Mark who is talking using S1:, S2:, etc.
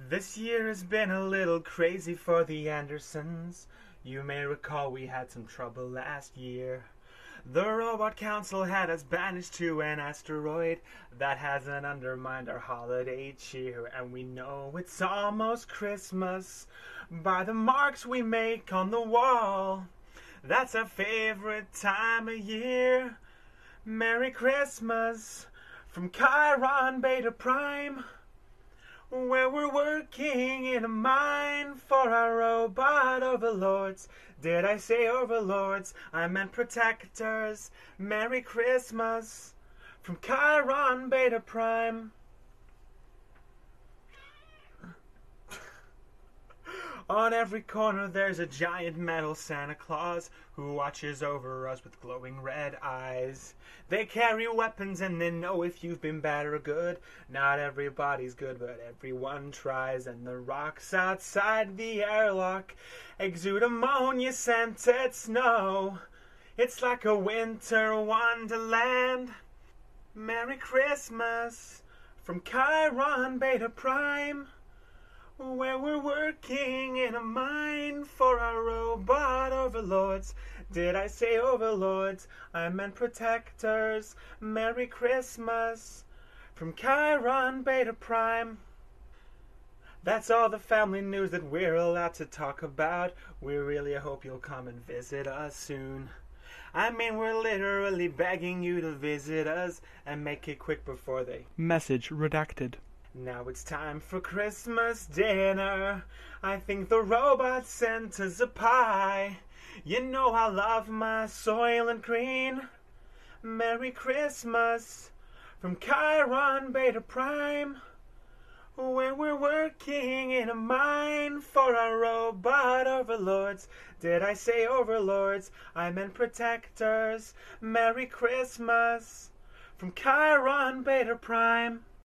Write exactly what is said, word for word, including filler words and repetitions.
S1: This year has been a little crazy for the Andersons. You may recall we had some trouble last year. The Robot Council had us banished to an asteroid that hasn't undermined our holiday cheer. And we know it's almost Christmas by the marks we make on the wall. That's our favorite time of year. Merry Christmas from Chiron Beta Prime, where we're working in a mine for our robot overlords. Did I say overlords? I meant protectors. Merry Christmas from Chiron Beta Prime. On every corner there's a giant metal Santa Claus who watches over us with glowing red eyes. They carry weapons and they know if you've been bad or good. Not everybody's good, but everyone tries. And the rocks outside the airlock exude ammonia scented snow. It's like a winter wonderland. Merry Christmas from Chiron Beta Prime, where we're working in a mine for our robot overlords. Did I say overlords? I meant protectors. Merry Christmas from Chiron Beta Prime. That's all the family news that we're allowed to talk about. We really hope you'll come and visit us soon. I mean, we're literally begging you to visit us, and make it quick before they...
S2: Message redacted.
S1: Now it's time for Christmas dinner. I think the robot sent us a pie. You know I love my Soylent Green. Merry Christmas from Chiron Beta Prime, where we're working in a mine for our robot overlords. Did I say overlords? I meant protectors. Merry Christmas from Chiron Beta Prime.